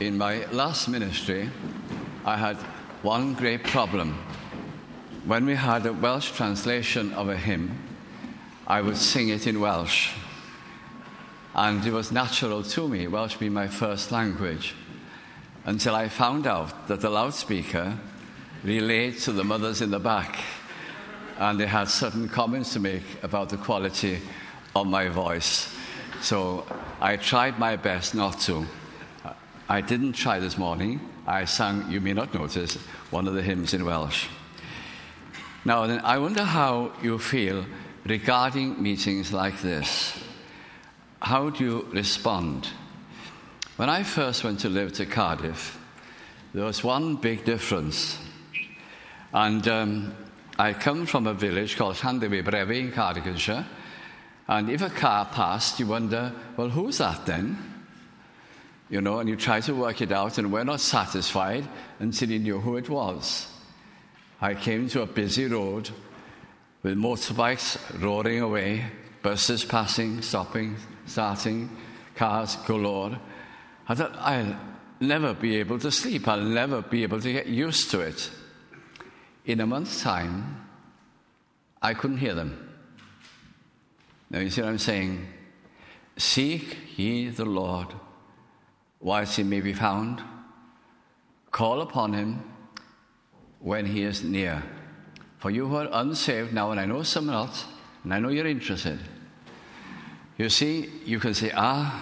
In my last ministry, I had one great problem. When we had a Welsh translation of a hymn, I would sing it in Welsh. And it was natural to me, Welsh being my first language, until I found out that the loudspeaker relayed to the mothers in the back, and they had certain comments to make about the quality of my voice. So I tried my best not to. I didn't try this morning. I sang, you may not notice, one of the hymns in Welsh. Now then, I wonder how you feel regarding meetings like this. How do you respond? When I first went to live to Cardiff, there was one big difference. And I come from a village called Llandewi in Cardiganshire. And if a car passed, you wonder, well, who's that then? You know, and you try to work it out, and we're not satisfied until you knew who it was. I came to a busy road with motorbikes roaring away, buses passing, stopping, starting, cars galore. I thought, I'll never be able to sleep. I'll never be able to get used to it. In a month's time, I couldn't hear them. Now, you see what I'm saying? Seek ye the Lord whilst he may be found. Call upon him when he is near. For you who are unsaved now, and I know some are not, and I know you're interested. You see, you can say,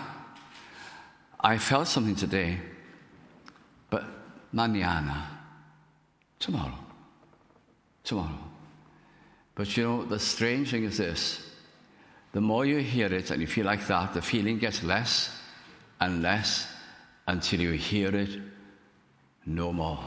I felt something today, but mañana, tomorrow. But you know, the strange thing is this. The more you hear it and you feel like that, the feeling gets less and less until you hear it no more.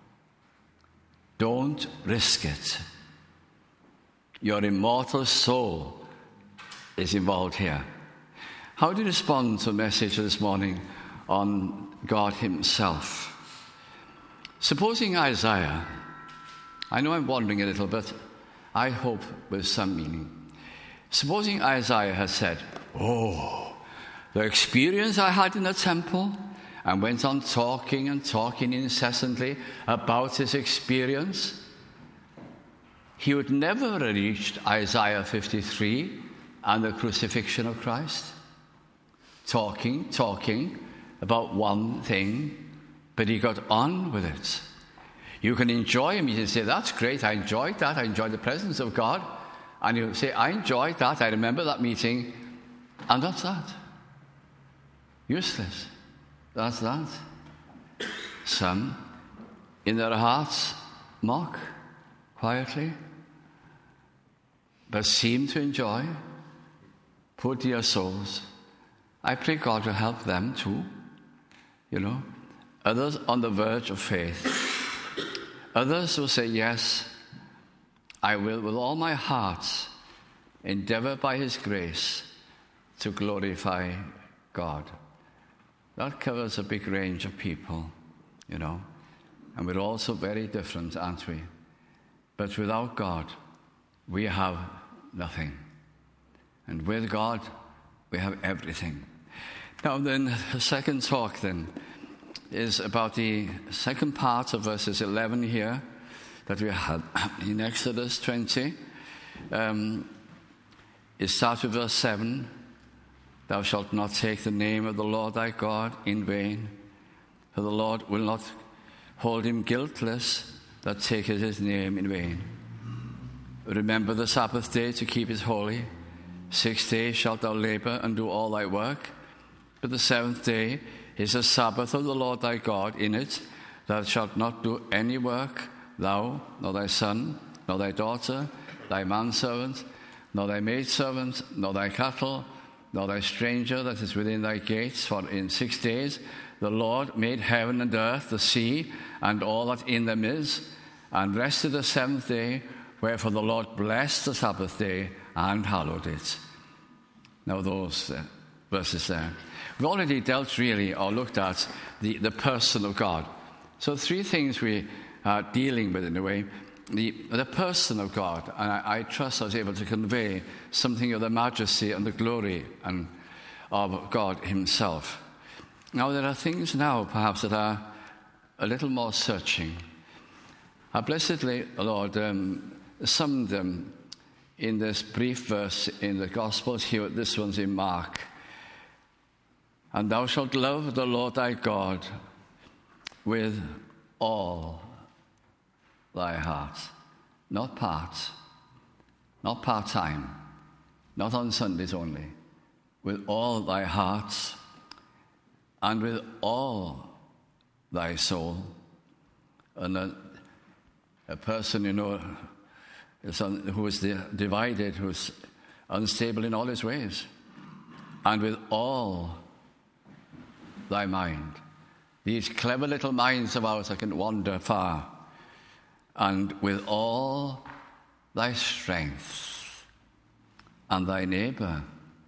Don't risk it. Your immortal soul is involved here. How do you respond to a message this morning on God himself? Supposing Isaiah, I know I'm wandering a little bit, I hope with some meaning. Supposing Isaiah has said, the experience I had in the temple, and went on talking incessantly about his experience, he would never have reached Isaiah 53 and the crucifixion of Christ. Talking about one thing, but he got on with it. You can enjoy him. You can say, that's great, I enjoyed that, I enjoyed the presence of God. And you say, I enjoyed that, I remember that meeting, and that's that. Useless. That's that. Some, in their hearts, mock quietly, but seem to enjoy. Poor dear souls. I pray God will help them too. You know, others on the verge of faith. Others will say, yes, I will with all my heart endeavor by his grace to glorify God. That covers a big range of people, you know. And we're all so very different, aren't we? But without God, we have nothing. And with God, we have everything. Now then, the second talk then is about the second part of verses 11 here that we had in Exodus 20. It starts with verse 7. Thou shalt not take the name of the Lord thy God in vain, for the Lord will not hold him guiltless that taketh his name in vain. Remember the Sabbath day to keep it holy. 6 days shalt thou labor and do all thy work, but the seventh day is the Sabbath of the Lord thy God. In it thou shalt not do any work, thou, nor thy son, nor thy daughter, thy manservant, nor thy maidservant, nor thy cattle, nor thy stranger that is within thy gates. For in 6 days the Lord made heaven and earth, the sea, and all that in them is, and rested the seventh day. Wherefore the Lord blessed the Sabbath day and hallowed it. Now those verses there. We've already dealt really, or looked at, the person of God. So three things we are dealing with in a way. The person of God, and I trust I was able to convey something of the majesty and the glory of God himself. Now, there are things now, perhaps, that are a little more searching. Our blessed Lord summed them in this brief verse in the Gospels here. This one's in Mark. And thou shalt love the Lord thy God with all thy heart. Not part, not part-time, not on Sundays only. With all thy heart and with all thy soul. And a person, who is divided, who's unstable in all his ways. And with all thy mind. These clever little minds of ours that can wander far. And with all thy strength. And thy neighbor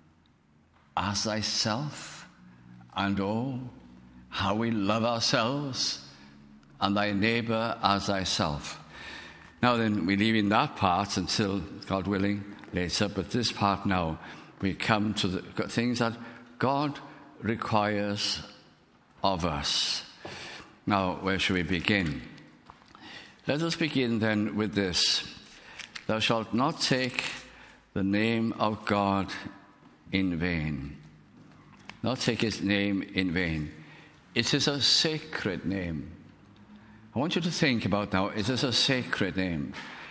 as thyself. And oh, how we love ourselves. And thy neighbor as thyself. Now then, we leave in that part until, God willing, later. But this part now, we come to the things that God requires of us. Now, where should we begin? Let us begin then with this. Thou shalt not take the name of God in vain. Not take his name in vain. It is a sacred name. I want you to think about now, it is a sacred name.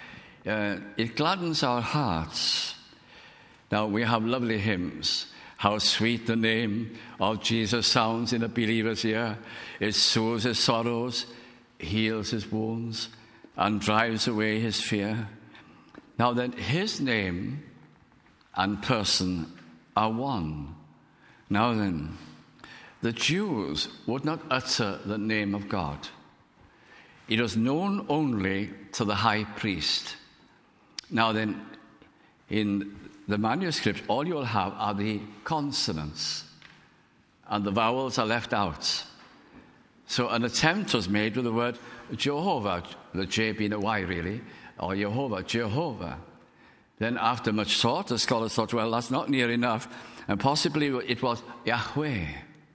It gladdens our hearts. Now, we have lovely hymns. How sweet the name of Jesus sounds in a believer's ear. It soothes his sorrows, heals his wounds, and drives away his fear. Now then, his name and person are one. Now then, the Jews would not utter the name of God. It was known only to the high priest. Now then, in the manuscript, all you'll have are the consonants, and the vowels are left out. So an attempt was made with the word Jehovah, the J being a Y really, or Jehovah. Then after much thought, the scholars thought, well, that's not near enough, and possibly it was Yahweh.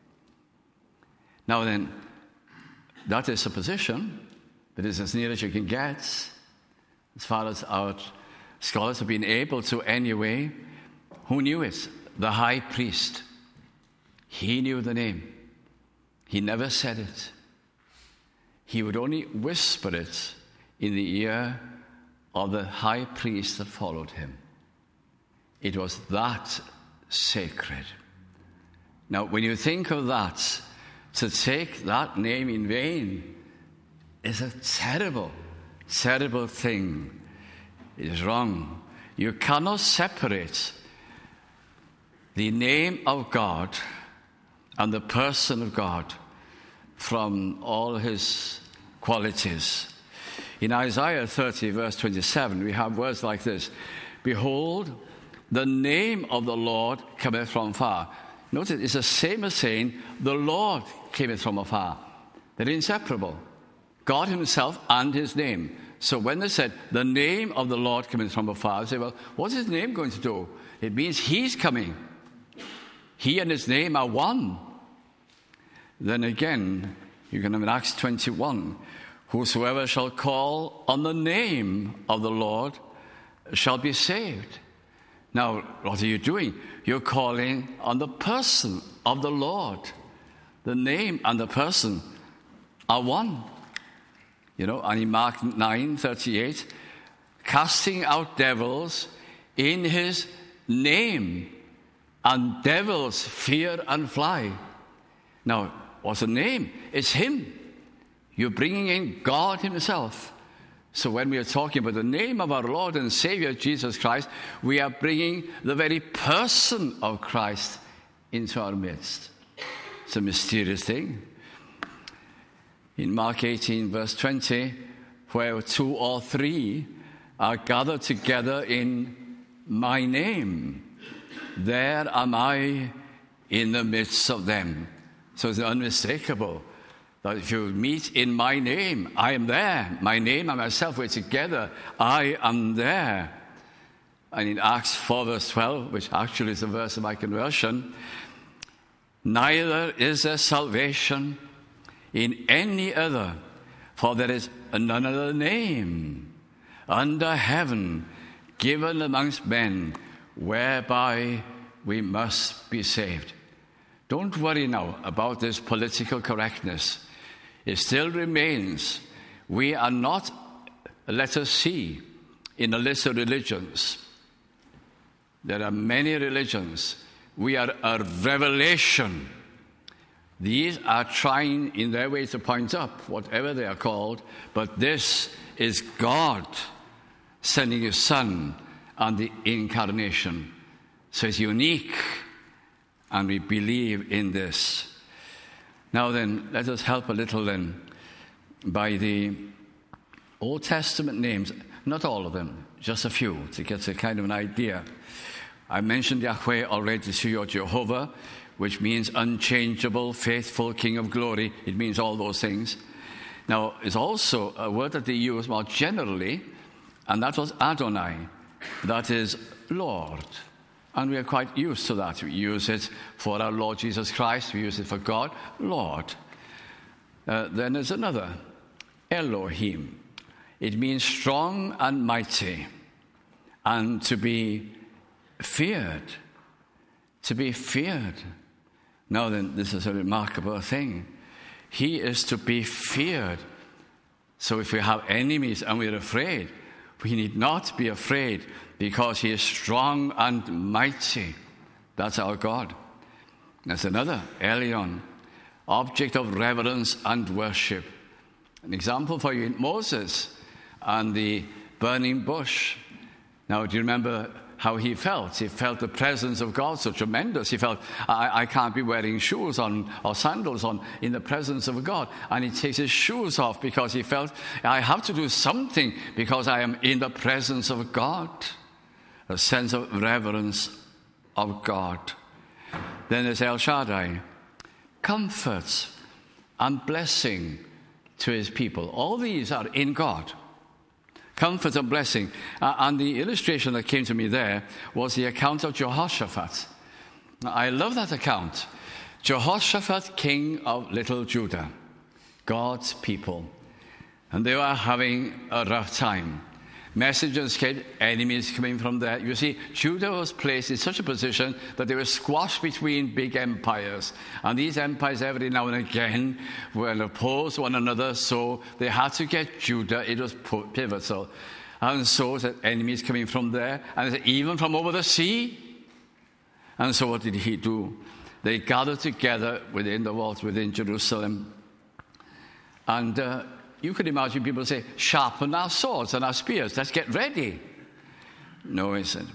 Now then, that is a position that is as near as you can get, as far as our scholars have been able to anyway. Who knew it? The high priest. He knew the name. He never said it. He would only whisper it in the ear of the high priest that followed him. It was that sacred. Now, when you think of that, to take that name in vain is a terrible, terrible thing. It is wrong. You cannot separate the name of God and the person of God from all his qualities. In Isaiah 30, verse 27, we have words like this. Behold, the name of the Lord cometh from far. Notice it's the same as saying, the Lord cometh from afar. They're inseparable. God himself and his name. So when they said, the name of the Lord cometh from afar, I say, well, what's his name going to do? It means he's coming. He and his name are one. Then again, you can have in Acts 21, whosoever shall call on the name of the Lord shall be saved. Now, what are you doing? You're calling on the person of the Lord. The name and the person are one. And in Mark 9:38, casting out devils in his name, and devils fear and fly. Now, what's the name? It's him. You're bringing in God himself. So when we are talking about the name of our Lord and Savior Jesus Christ, we are bringing the very person of Christ into our midst. It's a mysterious thing. In Mark 18, verse 20, where 2 or 3 are gathered together in my name, there am I in the midst of them. So it's unmistakable that if you meet in my name, I am there. My name and myself, we're together. I am there. And in Acts 4, verse 12, which actually is a verse of my conversion, neither is there salvation in any other, for there is none other name under heaven given amongst men whereby we must be saved. Don't worry now about this political correctness. It still remains. We are not a letter C in a list of religions. There are many religions. We are a revelation. These are trying in their way to point up, whatever they are called, but this is God sending His Son and the incarnation. So it's unique, and we believe in this. Now then, let us help a little then by the Old Testament names, not all of them, just a few, to get a kind of an idea. I mentioned Yahweh already to you, Jehovah, which means unchangeable, faithful, King of glory. It means all those things. Now, it's also a word that they use more generally, and that was Adonai. That is Lord. And we are quite used to that. We use it for our Lord Jesus Christ. We use it for God, Lord. Then there's another, Elohim. It means strong and mighty, and to be feared. To be feared. Now then, this is a remarkable thing. He is to be feared. So if we have enemies and we're afraid, we need not be afraid, because He is strong and mighty. That's our God. There's another, Elion, object of reverence and worship. An example for you, Moses and the burning bush. Now, do you remember how he felt? He felt the presence of God so tremendous. He felt, I can't be wearing shoes on or sandals on in the presence of God. And he takes his shoes off because he felt, I have to do something because I am in the presence of God. A sense of reverence of God. Then there's El Shaddai, comforts and blessing to His people. All these are in God. Comfort and blessing. And the illustration that came to me there was the account of Jehoshaphat. I love that account. Jehoshaphat, king of little Judah, God's people. And they were having a rough time. Messengers came, enemies coming from there. You see, Judah was placed in such a position that they were squashed between big empires. And these empires every now and again will oppose one another, so they had to get Judah. It was pivotal. And so the enemies coming from there, and even from over the sea. And so what did he do? They gathered together within the walls, within Jerusalem. And you could imagine people say, sharpen our swords and our spears. Let's get ready. No, he said.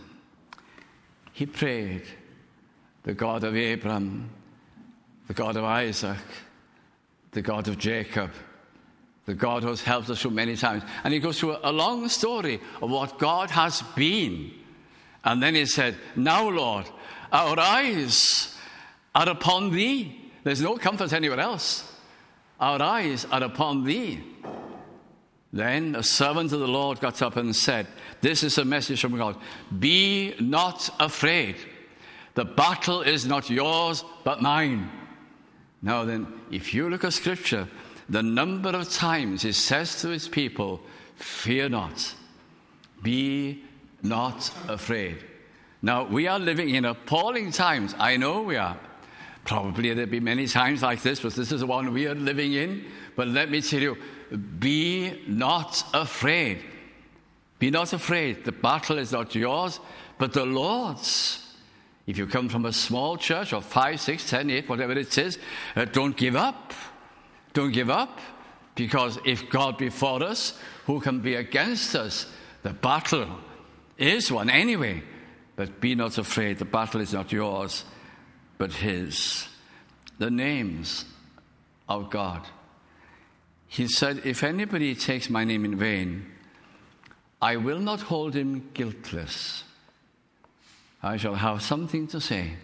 He prayed. The God of Abraham, the God of Isaac, the God of Jacob, the God who has helped us through many times. And he goes through a long story of what God has been. And then he said, now, Lord, our eyes are upon Thee. There's no comfort anywhere else. Our eyes are upon Thee. Then a servant of the Lord got up and said, this is a message from God. Be not afraid. The battle is not yours, but mine. Now then, if you look at Scripture, the number of times it says to His people, fear not. Be not afraid. Now, we are living in appalling times. I know we are. Probably there'll be many times like this, but this is the one we are living in. But let me tell you, be not afraid. Be not afraid. The battle is not yours, but the Lord's. If you come from a small church of 5, 6, 10, 8, whatever it is, don't give up. Don't give up, because if God be for us, who can be against us? The battle is one anyway. But be not afraid. The battle is not yours, but His. The names of God. He said, if anybody takes my name in vain, I will not hold him guiltless. I shall have something to say.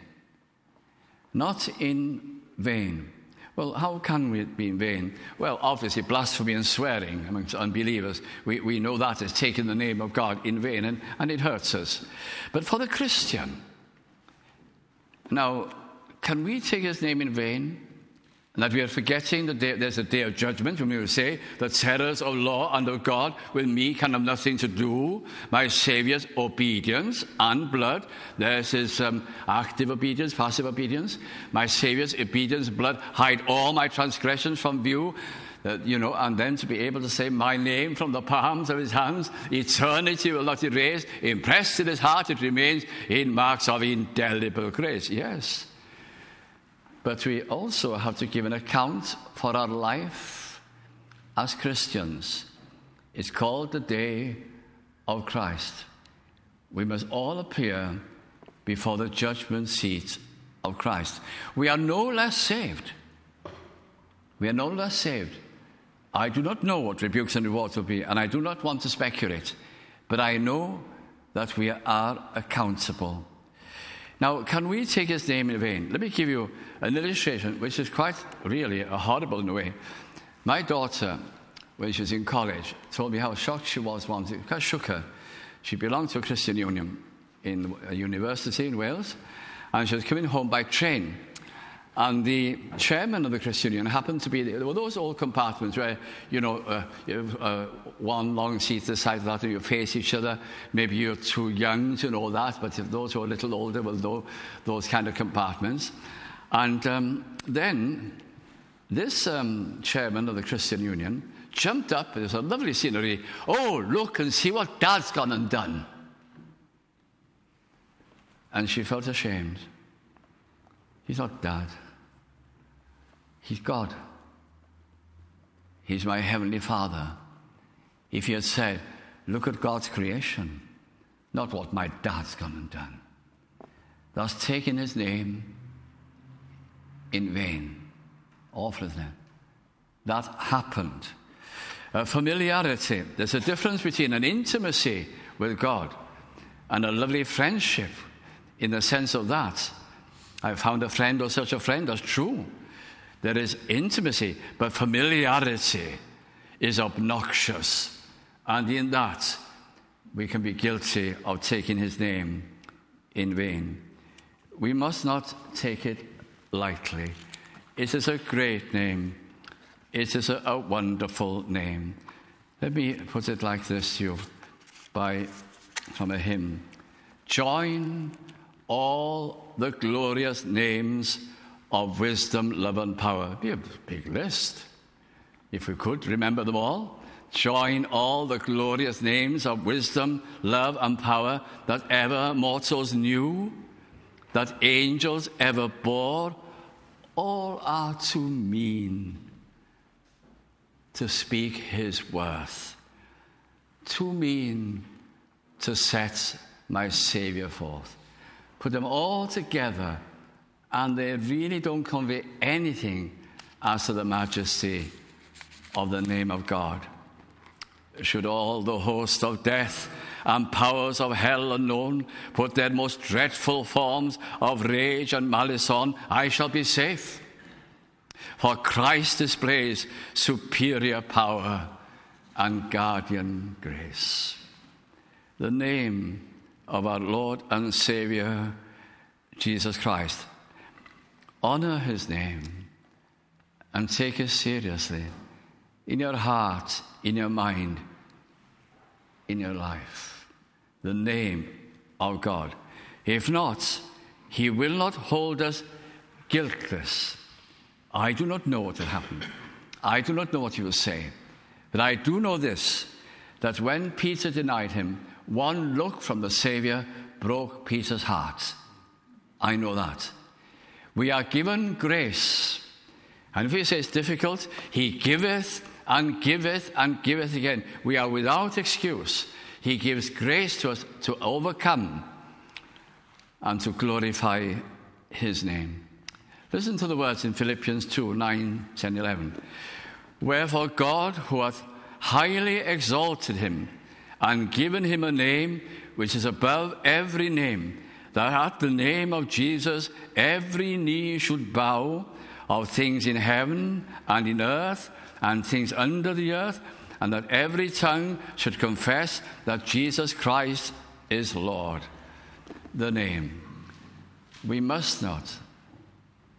Not in vain. Well, how can it be in vain? Well, obviously, blasphemy and swearing amongst unbelievers, we know that is taking the name of God in vain, and it hurts us. But for the Christian, now, can we take his name in vain? And that we are forgetting that there's a day of judgment when we will say that terrors of law and of God with me can have nothing to do. My Saviour's obedience and blood. There's his active obedience, passive obedience. My Saviour's obedience and blood hide all my transgressions from view. And then to be able to say my name from the palms of his hands, eternity will not erase, impressed in his heart it remains in marks of indelible grace. Yes. But we also have to give an account for our life as Christians. It's called the day of Christ. We must all appear before the judgment seat of Christ. We are no less saved. We are no less saved. I do not know what rebukes and rewards will be, and I do not want to speculate, but I know that we are accountable. Now, can we take his name in vain? Let me give you an illustration, which is quite really horrible in a way. My daughter, when she was in college, told me how shocked she was once. It kind of shook her. She belonged to a Christian union in a university in Wales, and she was coming home by train. And the chairman of the Christian Union happened to be there. There were those old compartments where, you have one long seat to the side of that, and you face each other. Maybe you're too young to know that, but if those who are a little older will know those kind of compartments. And then this chairman of the Christian Union jumped up. There's a lovely scenery. Oh, look and see what Dad's gone and done. And she felt ashamed. He's not Dad. He's God. He's my Heavenly Father. If he had said, look at God's creation, not what my dad's gone and done, thus taking his name in vain. Awful, isn't it? That happened. Familiarity. There's a difference between an intimacy with God and a lovely friendship in the sense of that. I found a friend or such a friend. That's true. There is intimacy, but familiarity is obnoxious. And in that, we can be guilty of taking his name in vain. We must not take it lightly. It is a great name. It is a wonderful name. Let me put it like this to you from a hymn. Join all the glorious names of wisdom, love, and power. Be a big list. If we could remember them all. Join all the glorious names of wisdom, love, and power that ever mortals knew, that angels ever bore. All are too mean to speak his worth, too mean to set my Savior forth. Put them all together, and they really don't convey anything as to the majesty of the name of God. Should all the host of death and powers of hell unknown put their most dreadful forms of rage and malice on, I shall be safe. For Christ displays superior power and guardian grace. The name of our Lord and Savior, Jesus Christ. Honor his name and take it seriously in your heart, in your mind, in your life. The name of God. If not, he will not hold us guiltless. I do not know what will happen. I do not know what he will say. But I do know this, that when Peter denied him, one look from the Savior broke Peter's heart. I know that. We are given grace. And if he says difficult, he giveth and giveth and giveth again. We are without excuse. He gives grace to us to overcome and to glorify his name. Listen to the words in Philippians 2, 9, 10, 11. Wherefore God, who hath highly exalted him and given him a name which is above every name, that at the name of Jesus every knee should bow, of things in heaven and in earth and things under the earth, and that every tongue should confess that Jesus Christ is Lord. The name. We must not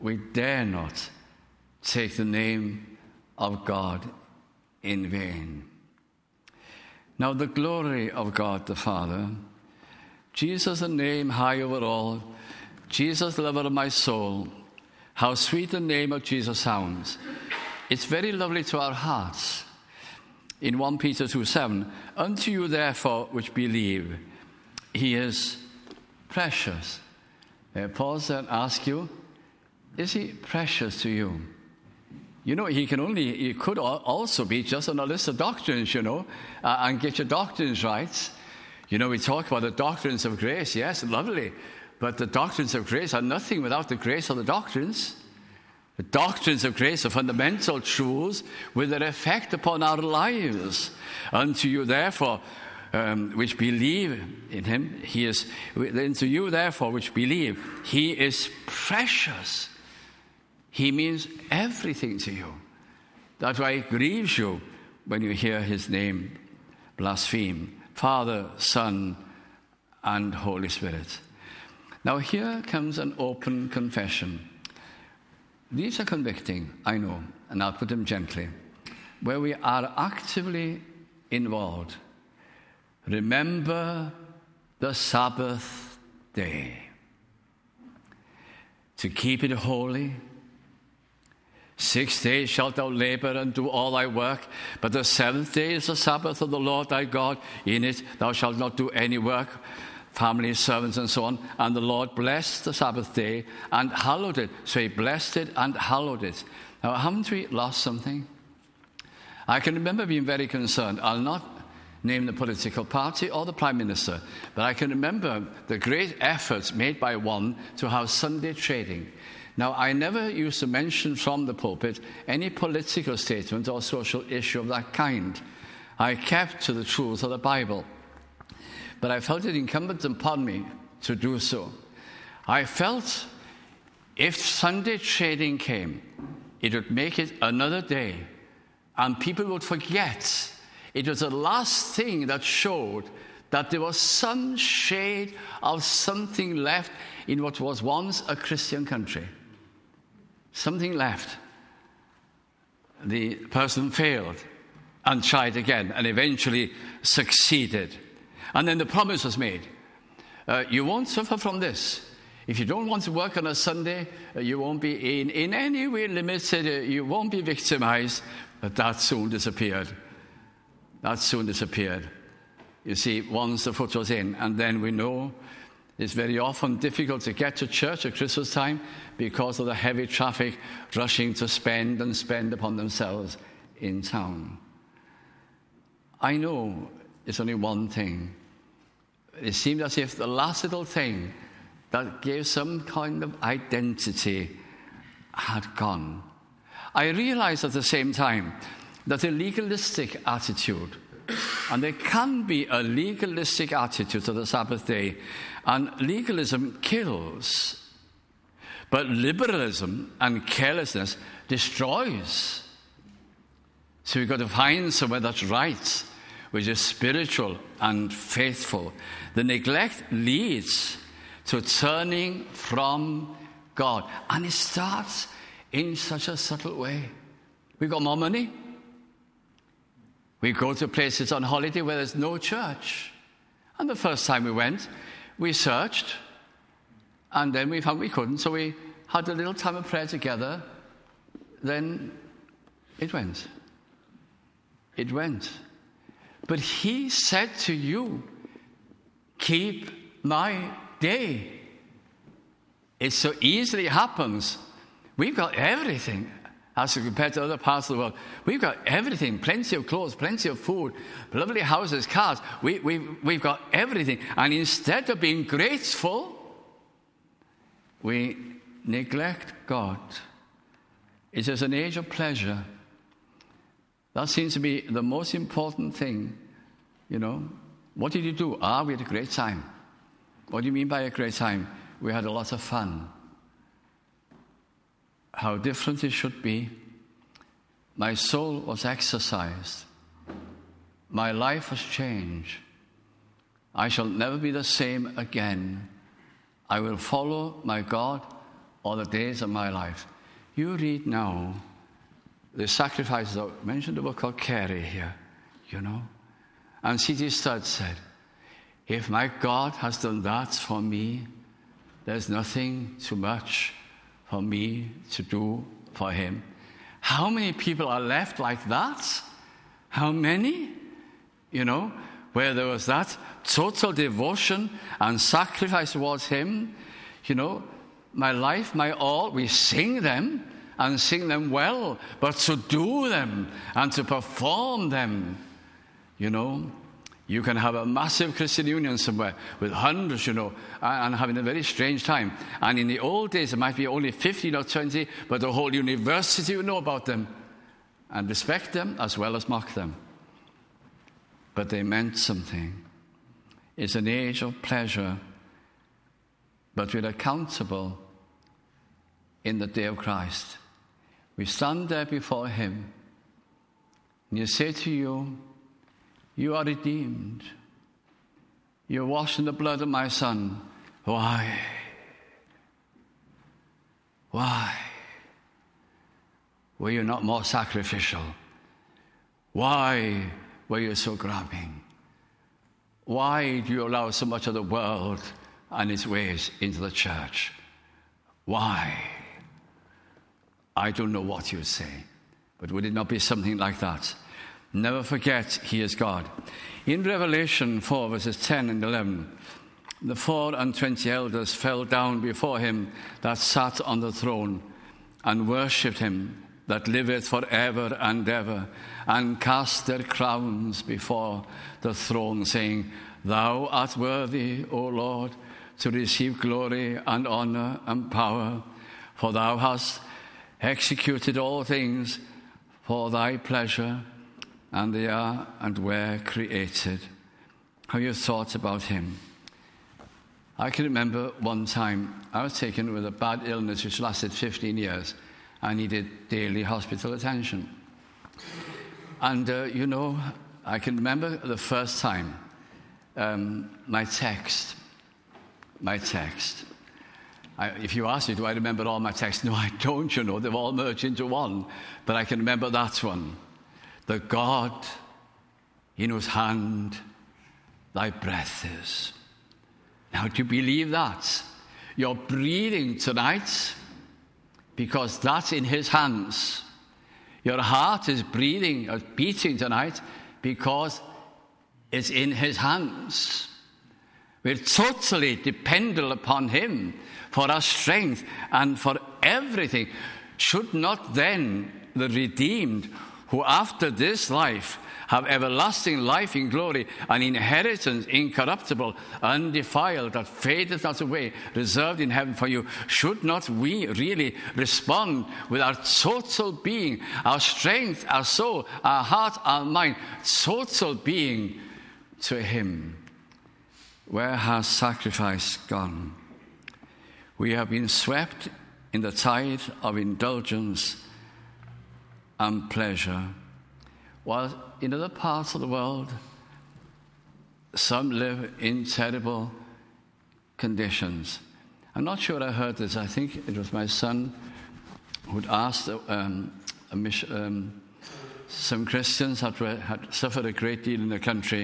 we dare not take the name of God in vain. Now the glory of God the Father, Jesus the name high over all, Jesus the lover of my soul, how sweet the name of Jesus sounds. It's very lovely to our hearts. In 1 Peter 2:7, unto you therefore which believe, he is precious. Pause and ask you, is he precious to you? You know, he could also be just on a list of doctrines, and get your doctrines right. We talk about the doctrines of grace. Yes, lovely. But the doctrines of grace are nothing without the grace of the doctrines. The doctrines of grace are fundamental truths with their effect upon our lives. Unto you, therefore, which believe in him, unto you, therefore, which believe, he is precious. He means everything to you. That's why it grieves you when you hear his name blasphemed. Father, Son, and Holy Spirit. Now here comes an open confession. These are convicting, I know, and I'll put them gently. Where we are actively involved. Remember the Sabbath day. To keep it holy. 6 days shalt thou labor and do all thy work, but the seventh day is the Sabbath of the Lord thy God. In it thou shalt not do any work, family, servants, and so on. And the Lord blessed the Sabbath day and hallowed it. So he blessed it and hallowed it. Now, haven't we lost something? I can remember being very concerned. I'll not name the political party or the Prime Minister, but I can remember the great efforts made by one to have Sunday trading. Now, I never used to mention from the pulpit any political statement or social issue of that kind. I kept to the truth of the Bible. But I felt it incumbent upon me to do so. I felt if Sunday trading came, it would make it another day, and people would forget. It was the last thing that showed that there was some shade of something left in what was once a Christian country. Something left. The person failed and tried again and eventually succeeded. And then the promise was made. You won't suffer from this. If you don't want to work on a Sunday, you won't be in any way limited. You won't be victimized. But that soon disappeared. You see, once the foot was in, and then we know it's very often difficult to get to church at Christmas time because of the heavy traffic rushing to spend upon themselves in town. I know it's only one thing. It seemed as if the last little thing that gave some kind of identity had gone. I realized at the same time that a legalistic attitude, and there can be a legalistic attitude to the Sabbath day, and legalism kills. But liberalism and carelessness destroys. So we've got to find somewhere that's right, which is spiritual and faithful. The neglect leads to turning from God. And it starts in such a subtle way. We've got more money. We go to places on holiday where there's no church. And the first time we went, we searched, and then we found we couldn't. So we had a little time of prayer together. Then it went. It went. But he said to you, keep my day. It so easily happens. We've got everything as compared to other parts of the world. We've got everything, plenty of clothes, plenty of food, lovely houses, cars. We've got everything. And instead of being grateful, we neglect God. It is an age of pleasure. That seems to be the most important thing, What did you do? We had a great time. What do you mean by a great time? We had a lot of fun. How different it should be. My soul was exercised. My life has changed. I shall never be the same again. I will follow my God all the days of my life. You read now the sacrifices. I mentioned a book called Carey here, And C.T. Studd said, if my God has done that for me, there's nothing too much for me to do for him. How many people are left like that? How many? Where there was that total devotion and sacrifice towards him. My life, my all, we sing them and sing them well, but to do them and to perform them, you can have a massive Christian union somewhere with hundreds, and having a very strange time. And in the old days, it might be only 15 or 20, but the whole university would know about them and respect them as well as mock them. But they meant something. It's an age of pleasure, but we're accountable in the day of Christ. We stand there before him, and you say to you, you are redeemed. You're washed in the blood of my Son. Why? Why were you not more sacrificial? Why were you so grabbing? Why do you allow so much of the world and its ways into the church? Why? I don't know what you would say, but would it not be something like that? Never forget he is God. In Revelation 4, verses 10 and 11, the 24 elders fell down before him that sat on the throne and worshipped him that liveth forever and ever, and cast their crowns before the throne, saying, Thou art worthy, O Lord, to receive glory and honor and power, for thou hast executed all things for thy pleasure, and they are and were created. Have you thought about him? I can remember one time I was taken with a bad illness which lasted 15 years. I needed daily hospital attention. And, I can remember the first time, my text. If you ask me, do I remember all my texts? No, I don't, they've all merged into one. But I can remember that one. The God in whose hand thy breath is. Now, do you believe that? You're breathing tonight because that's in his hands. Your heart is breathing or beating tonight because it's in his hands. We're totally dependent upon him for our strength and for everything. Should not then the redeemed, who after this life have everlasting life in glory, an inheritance incorruptible, undefiled, that fadeth not away, reserved in heaven for you, should not we really respond with our total being, our strength, our soul, our heart, our mind, total being to him? Where has sacrifice gone? We have been swept in the tide of indulgence and pleasure. While in other parts of the world, some live in terrible conditions. I'm not sure I heard this. I think it was my son who'd asked some Christians had suffered a great deal in the country.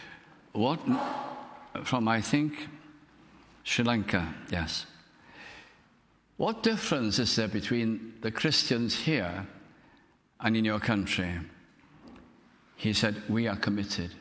From, I think, Sri Lanka, yes. What difference is there between the Christians here and in your country? He said, we are committed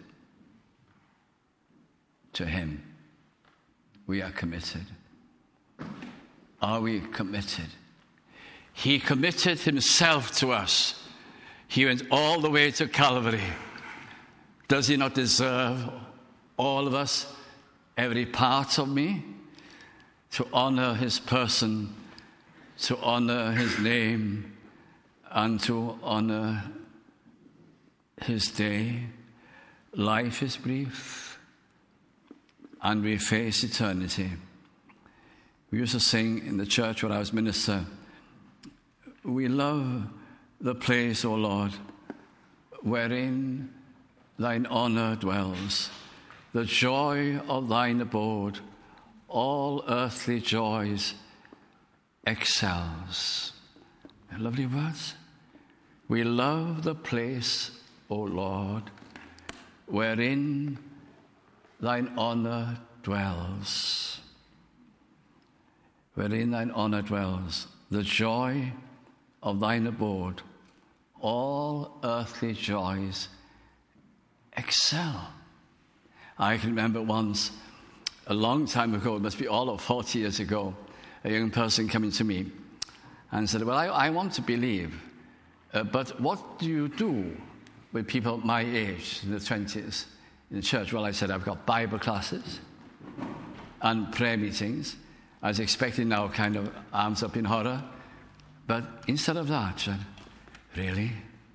to him. We are committed. Are we committed? He committed himself to us. He went all the way to Calvary. Does he not deserve all of us, every part of me, to honor his person, to honor his name, and to honor his day? Life is brief, and we face eternity. We used to sing in the church where I was minister, we love the place, O Lord, wherein thine honor dwells, the joy of thine abode, all earthly joys excels. Lovely words. We love the place, O Lord, wherein thine honor dwells. Wherein thine honor dwells, the joy of thine abode, all earthly joys excel. I can remember once, a long time ago, it must be all of 40 years ago, a young person coming to me and said, well, I want to believe, but what do you do with people my age, in the 20s, in the church? Well, I said, I've got Bible classes and prayer meetings. I was expecting now kind of arms up in horror. But instead of that, I said, really?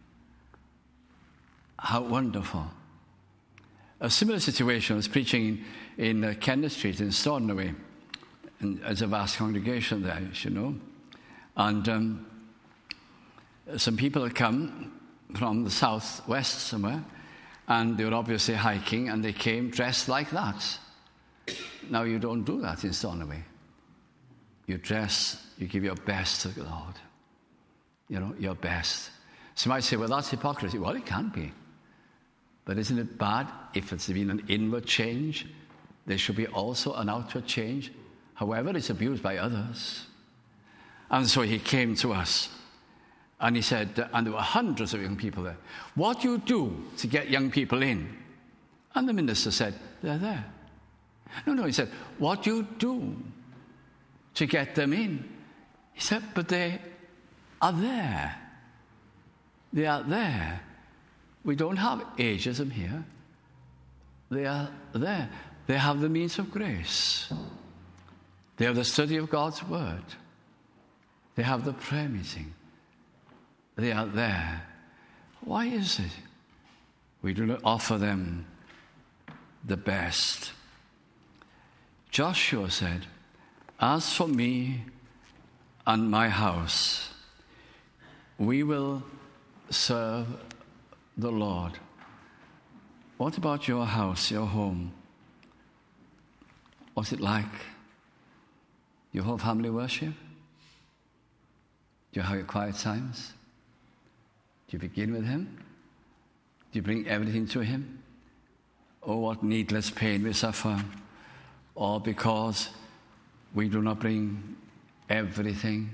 How wonderful. A similar situation, I was preaching in Kenneth Street in Stornoway. And there's a vast congregation there, as you know. And some people had come from the southwest somewhere, and they were obviously hiking, and they came dressed like that. Now, you don't do that in Stornoway. You dress, you give your best to the Lord. You know, your best. So you might say, well, that's hypocrisy. Well, it can be. But isn't it bad if it's been an inward change? There should be also an outward change. However, it's abused by others. And so he came to us. And he said, and there were hundreds of young people there. What do you do to get young people in? And the minister said, they're there. No, he said, what do you do to get them in? He said, but they are there. They are there. We don't have ageism here. They are there. They have the means of grace. They have the study of God's word. They have the prayer meeting. They are there. Why is it we do not offer them the best? Joshua said, as for me and my house, we will serve the Lord. What about your house, your home? What's it like? Your whole family worship? Do you have your quiet times? Do you begin with him? Do you bring everything to him? Oh, what needless pain we suffer. Or because we do not bring everything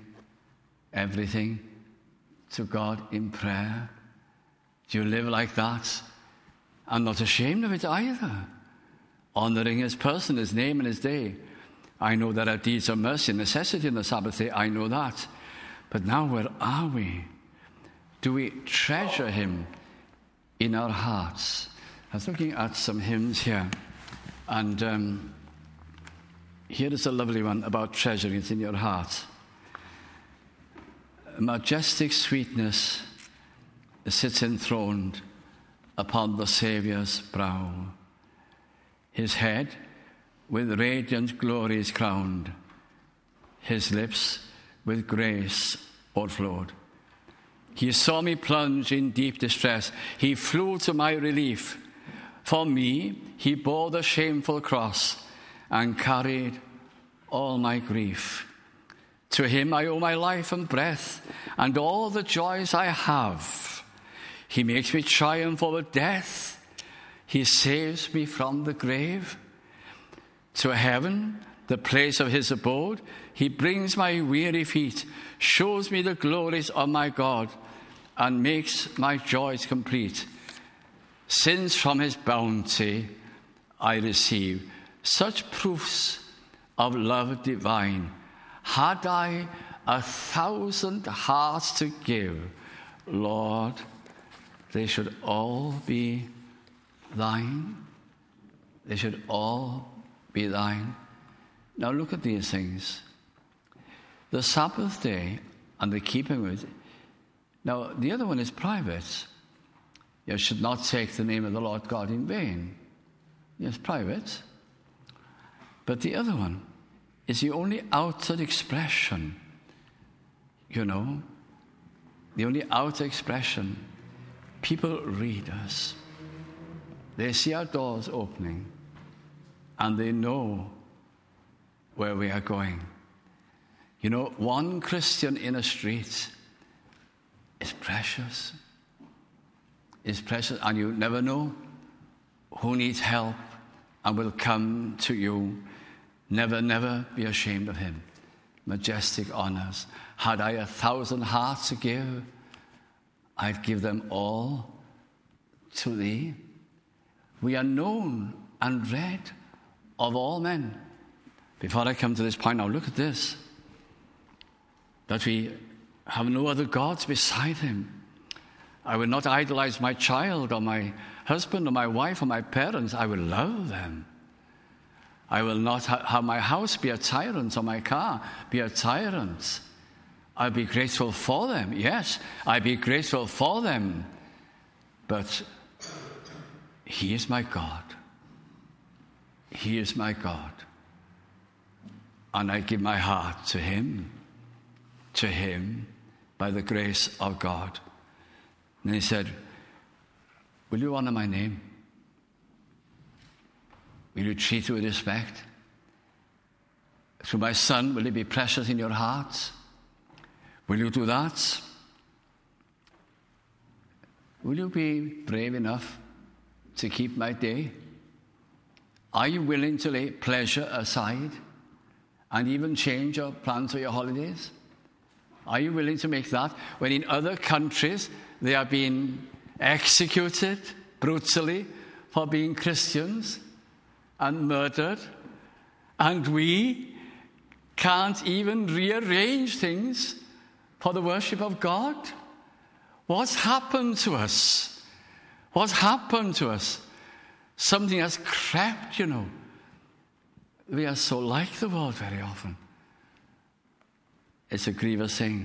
to God in prayer. Do you live like that? I'm not ashamed of it either. Honoring his person, his name and his day. I know there are deeds of mercy and necessity in the Sabbath day. I know that. But now where are we? Do we treasure him in our hearts? I was looking at some hymns here. And here is a lovely one about treasuring it in your heart. Majestic sweetness sits enthroned upon the Saviour's brow. His head with radiant glory is crowned. His lips with grace o'erflowed. He saw me plunge in deep distress. He flew to my relief. For me, he bore the shameful cross and carried all my grief. To him I owe my life and breath and all the joys I have. He makes me triumph over death. He saves me from the grave. To heaven, the place of his abode, he brings my weary feet, shows me the glories of my God, and makes my joys complete. Since from his bounty I receive such proofs of love divine, had I 1,000 hearts to give, Lord, they should all be thine. They should all be thine. Now look at these things. The Sabbath day and the keeping of it. Now, the other one is private. You should not take the name of the Lord God in vain. Yes, private. But the other one is the only outer expression, the only outer expression. People read us. They see our doors opening, and they know where we are going. You know, one Christian in a street is precious. It's precious, and you never know who needs help and will come to you. Never, never be ashamed of him. Majestic honors. Had I 1,000 hearts to give, I'd give them all to thee. We are known and read of all men. Before I come to this point now, look at this. That we have no other gods beside him. I will not idolize my child or my husband or my wife or my parents. I will love them. I will not have my house be a tyrant or my car be a tyrant. I'll be grateful for them. Yes, I'll be grateful for them. But he is my God. He is my God. And I give my heart to him by the grace of God. And he said, will you honor my name? Will you treat it with respect? Through my son, will it be precious in your hearts? Will you do that? Will you be brave enough to keep my day? Are you willing to lay pleasure aside and even change your plans for your holidays? Are you willing to make that when in other countries they are being executed brutally for being Christians and murdered, and we can't even rearrange things for the worship of God? What's happened to us? What's happened to us? Something has crept, you know. We are so like the world very often. It's a grievous thing.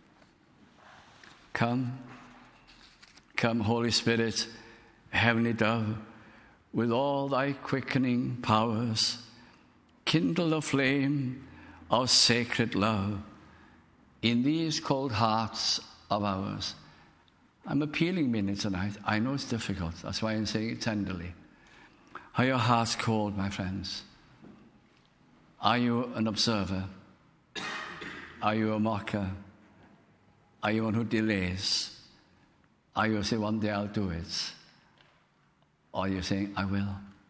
Come, Holy Spirit, heavenly dove, with all thy quickening powers, kindle the flame of sacred love in these cold hearts of ours. I'm appealing mainly tonight. I know it's difficult. That's why I'm saying it tenderly. Are your hearts cold, my friends? Are you an observer? Are you a mocker? Are you one who delays? Are you saying, one day I'll do it? Or are you saying, I will?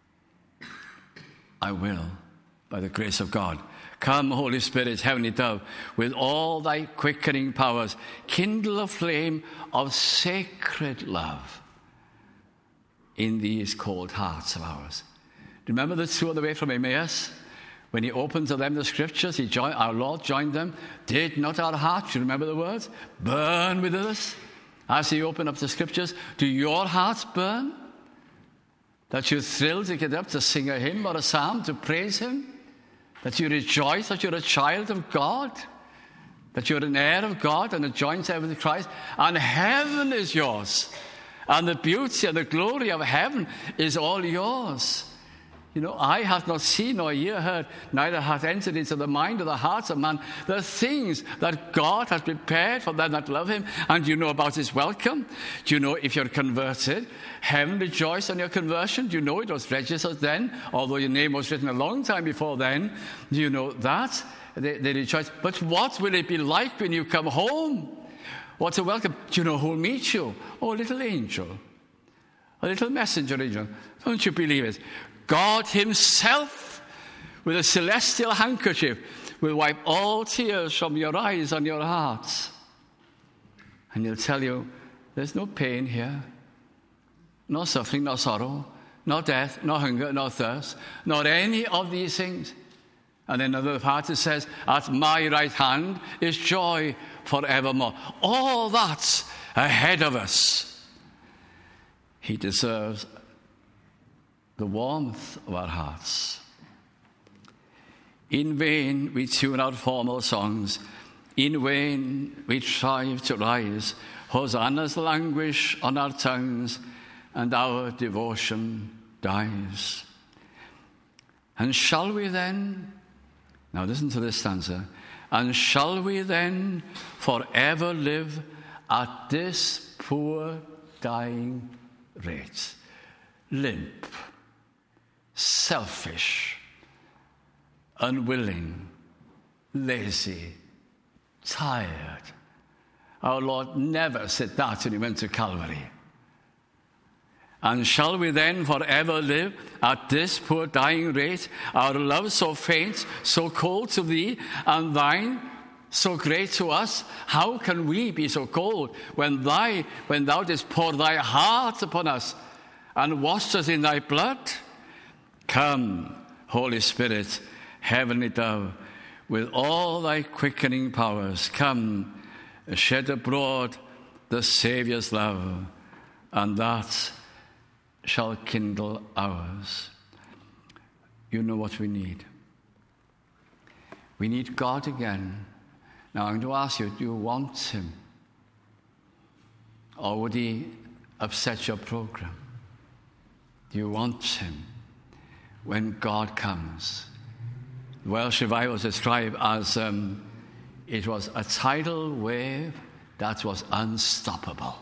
I will, by the grace of God. Come, Holy Spirit, heavenly dove, with all thy quickening powers, kindle a flame of sacred love in these cold hearts of ours. Remember the two on the way from Emmaus? When he opened to them the scriptures, our Lord joined them. Did not our hearts, you remember the words, burn within us? As he opened up the scriptures, do your hearts burn? That you thrill to get up to sing a hymn or a psalm to praise him? That you rejoice that you're a child of God? That you're an heir of God and a joint heir with Christ? And heaven is yours. And the beauty and the glory of heaven is all yours. You know, eye hath not seen nor ear heard, neither hath entered into the mind or the hearts of man the things that God has prepared for them that love him. And do you know about his welcome? Do you know if you're converted, heaven rejoiced on your conversion? Do you know it was registered then, although your name was written a long time before then? Do you know that? They rejoice. But what will it be like when you come home? What a welcome. Do you know who will meet you? Oh, a little angel. A little messenger angel. Don't you believe it? God himself, with a celestial handkerchief, will wipe all tears from your eyes and your hearts. And he'll tell you, there's no pain here, no suffering, no sorrow, no death, no hunger, no thirst, not any of these things. And in another part it says, at my right hand is joy forevermore. All that's ahead of us. He deserves the warmth of our hearts. In vain we tune out formal songs. In vain we strive to rise. Hosannas languish on our tongues, and our devotion dies. And shall we then, now listen to this stanza, and shall we then forever live at this poor dying rate? Limp, selfish, unwilling, lazy, tired. Our Lord never said that when he went to Calvary. And shall we then forever live at this poor dying rate, our love so faint, so cold to thee, and thine so great to us? How can we be so cold when thou didst pour thy heart upon us and washed us in thy blood? Come, Holy Spirit, heavenly dove, with all thy quickening powers, come, shed abroad the Saviour's love, and that shall kindle ours. You know what we need. We need God again. Now I'm going to ask you, do you want him? Or would he upset your program? Do you want him when God comes? The Welsh revival is described as it was a tidal wave that was unstoppable.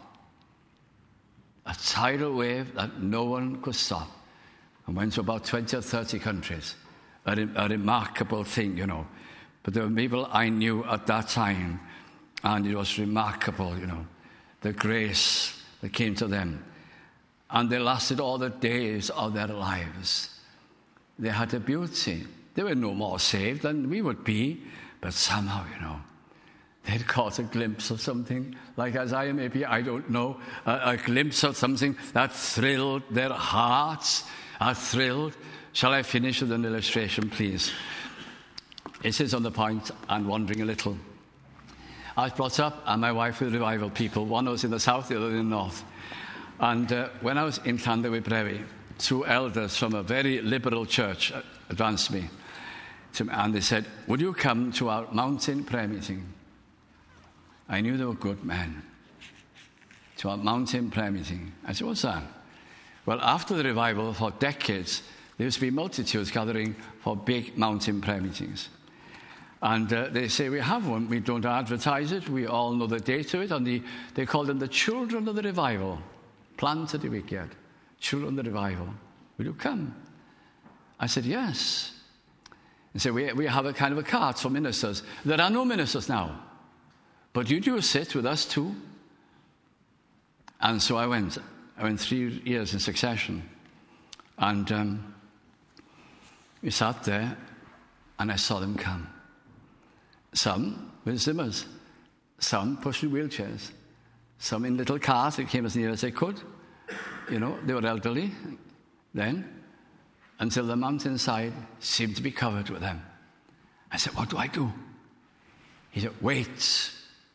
A tidal wave that no one could stop. And went to about 20 or 30 countries. A remarkable thing, you know. But there were people I knew at that time, and it was remarkable, you know, the grace that came to them. And they lasted all the days of their lives. They had a beauty. They were no more saved than we would be, but somehow, you know, they'd caught a glimpse of something, like Isaiah maybe, I don't know, a glimpse of something that thrilled their hearts, are thrilled. Shall I finish with an illustration, please? It is on the point and wandering a little. I was brought up, and my wife with revival people. One was in the south, the other in the north. And when I was in Llanddewi Brefi, two elders from a very liberal church advanced me, and they said, would you come to our mountain prayer meeting? I knew they were good men. To our mountain prayer meeting. I said, what's that? Well, after the revival, for decades, there used to be multitudes gathering for big mountain prayer meetings. And they say, we have one. We don't advertise it. We all know the date of it. And they call them the children of the revival. Planted the wicked. Children of the revival. Will you come? I said, yes. They said, we have a kind of a cart for ministers. There are no ministers now. But you do sit with us too. And so I went 3 years in succession. And we sat there, and I saw them come. Some with Zimmers, some pushing wheelchairs, some in little cars that came as near as they could. You know, they were elderly then, until the mountainside seemed to be covered with them. I said, what do I do? He said, wait.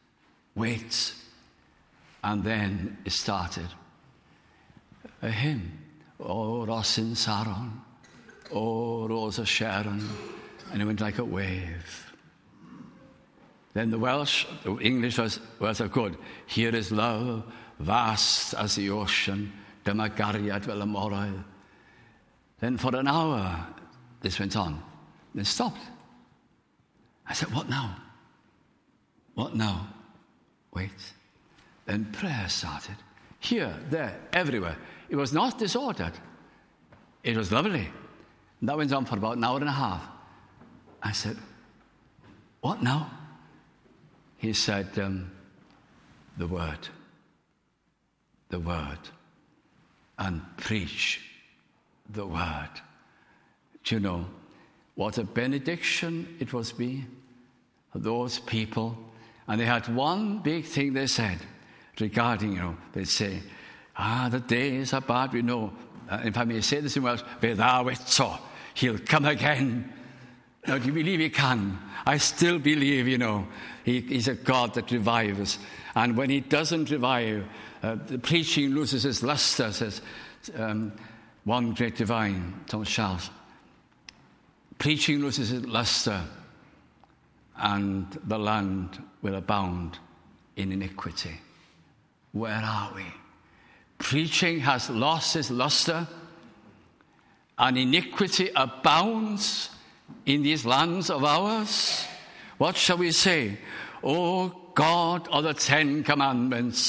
And then it started. A hymn. O Rosyn Saron, O Rose of Sharon, and it went like a wave. Then the English was good. Here is love, vast as the ocean, dyma gariad fel y morail. Then for an hour, this went on. Then stopped. I said, what now? What now? Wait. Then prayer started. Here, there, everywhere. It was not disordered. It was lovely. And that went on for about an hour and a half. I said, what now? He said, the word. The word. And preach the word. Do you know what a benediction it was be for those people? And they had one big thing they said regarding, you know, they'd say, the days are bad, we know. If I may say this in Welsh, fe ddaw eto, he'll come again. Now, do you believe he can? I still believe, you know, he's a God that revives. And when he doesn't revive, the preaching loses its luster, says one great divine, Thomas Charles. Preaching loses its luster, and the land will abound in iniquity. Where are we? Preaching has lost its luster, and iniquity abounds in these lands of ours. What shall we say? O God of the 10 Commandments,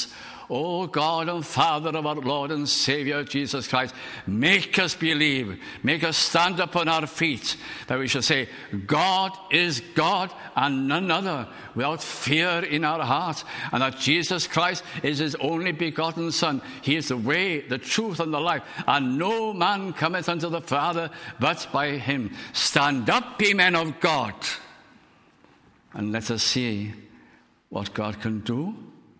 O God and Father of our Lord and Savior Jesus Christ, make us believe, make us stand upon our feet, that we shall say, God is God and none other, without fear in our hearts, and that Jesus Christ is his only begotten Son. He is the way, the truth, and the life, and no man cometh unto the Father but by him. Stand up, ye men of God, and let us see what God can do.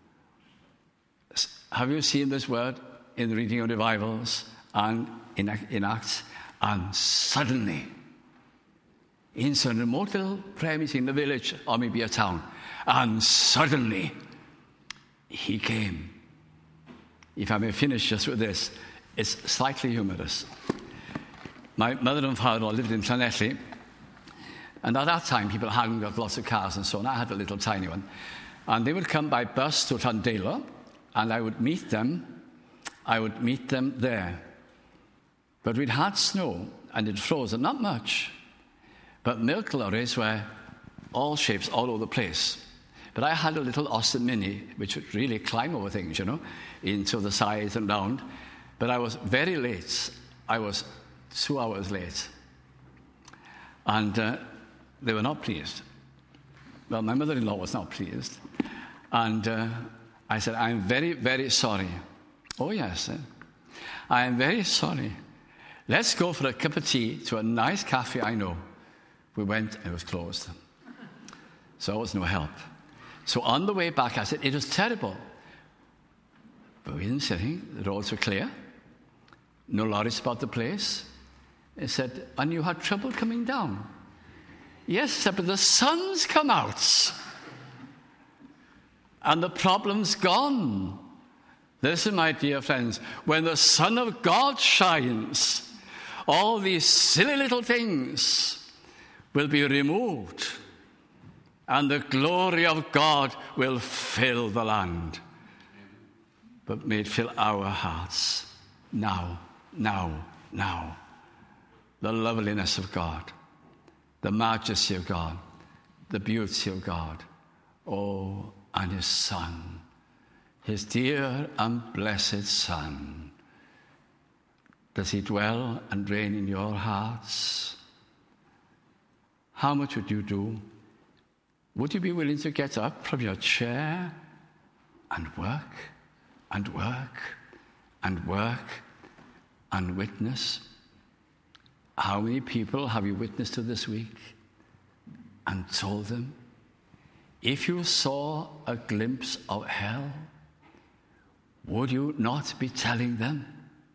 Have you seen this word in the reading of the Bibles and in Acts? And suddenly, in some remote little prayer meeting in the village, or maybe a town, and suddenly he came. If I may finish just with this, it's slightly humorous. My mother and father lived in Llanelli, and at that time people hadn't got lots of cars and so on. I had a little tiny one. And they would come by bus to Llandelo, and I would meet them there. But we'd had snow, and it frozen, not much. But milk lorries were all shapes, all over the place. But I had a little Austin Mini, which would really climb over things, into the sides and round. But I was very late. I was 2 hours late. And they were not pleased. Well, my mother-in-law was not pleased. And I said, I'm very, very sorry. Oh, yes. I am very sorry. Let's go for a cup of tea to a nice cafe I know. We went, and it was closed. So it was no help. So on the way back, I said, it was terrible. But we didn't say anything. The roads were clear. No lorries about the place. He said, and you had trouble coming down? Yes, sir, but the sun's come out. And the problem's gone. Listen, my dear friends, when the Son of God shines, all these silly little things will be removed, and the glory of God will fill the land. But may it fill our hearts now. The loveliness of God, the majesty of God, the beauty of God. Oh, and his Son, his dear and blessed Son. Does he dwell and reign in your hearts? How much would you do? Would you be willing to get up from your chair and work and work and work and witness? How many people have you witnessed to this week and told them? If you saw a glimpse of hell, would you not be telling them?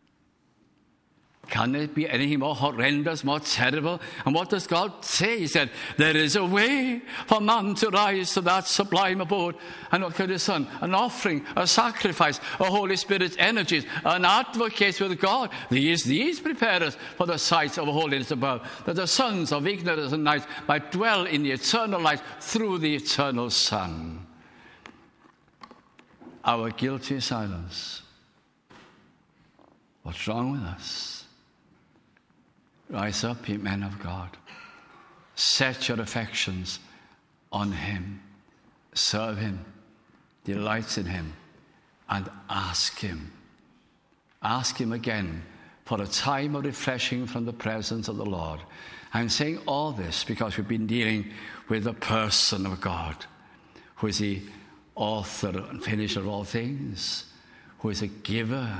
Can it be anything more horrendous, more terrible? And what does God say? He said, there is a way for man to rise to that sublime abode. And look at his Son, an offering, a sacrifice, a Holy Spirit's energies, an advocate with God. These prepare us for the sight of holiness above, that the sons of ignorance and night might dwell in the eternal light through the eternal Son. Our guilty silence. What's wrong with us? Rise up, ye men of God. Set your affections on him. Serve him. Delight in him. And ask him. Ask him again for a time of refreshing from the presence of the Lord. I'm saying all this because we've been dealing with the person of God, who is the author and finisher of all things, who is the giver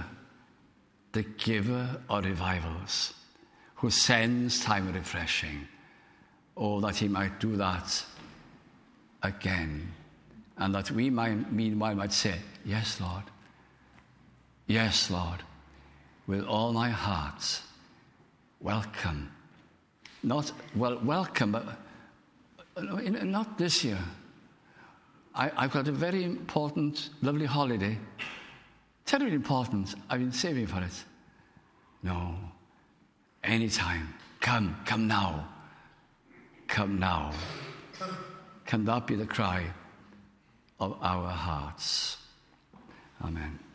of revivals, who sends time of refreshing. Oh, that he might do that again. And that we might, meanwhile might say, yes, Lord. Yes, Lord. With all my heart, welcome. Welcome, but not this year. I've got a very important, lovely holiday. Terribly important. I've been saving for it. No. Anytime. Come now. Come now. Can that be the cry of our hearts? Amen.